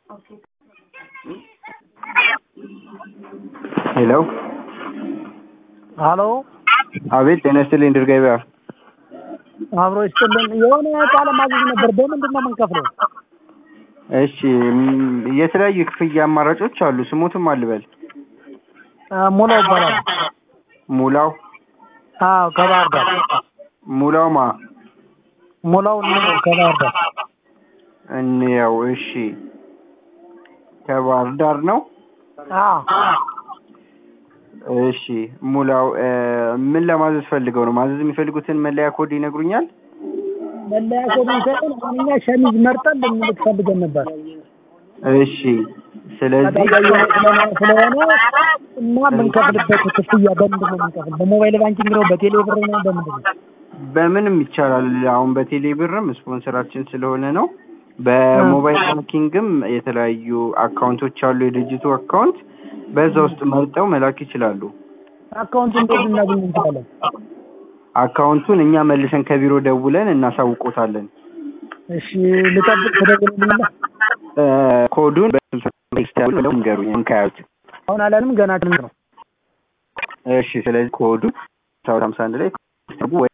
ሄሎ ሃሎ አቤት ጤና ይስጥልኝ ድር ገበያ አብሮ ይስጥልኝ የሆነ ቃለ ማዘዝ ነበር በምንድን ነው የምንከፍለው እሺ የተለያዩ ክፍያ አማራጮች አሉ ስሙትም አልበል ሙላው ይባላል ሙላው አዎ ከባህር ዳር ሙላውማ ሙላው ነው ከባህር ዳር እንየው እሺ ከባህር ዳር ነው አዎ እሺ ሙላው ምን ለማዘዝ ፈልገው ነው ማዘዝ የሚፈልጉትን መለያ ኮድ ይነግሩኛል መለያ ኮድ ይሰጣል እኛ ሸሚዝ መርጠን ልንልክ ፈልገን ነበር እሺ ስለዚህ ስለሆነ እና የምንከፍልበት ክፍያ በምንድን ነው የምንከፍል በሞባይል ባንኪንግ ነው በቴሌ ብር ነው በምንድን ነው በምንም ይቻላል አሁን በቴሌ ብርም ስፖንሰራችን ስለሆነ ነው በሞባይል ባንኪንግም የተለያዩ አካውንቶች አሉ የድርጅቱ አካውንት በዛ ውስጥ መርጠው መላክ ይችላሉ አካውንቱን እንዴት ልናገኝ እንችላለን አካውንቱን እኛ መልሰን ከቢሮ ደውለን እናሳውቆታለን እሺ ልጠብቅ ተደውልልኝ ኮዱን በቴክስት ንገሩኝ እንካያዩት አሁን አላንም ገና ነው እሺ ስለዚህ ኮዱ 751 ላይ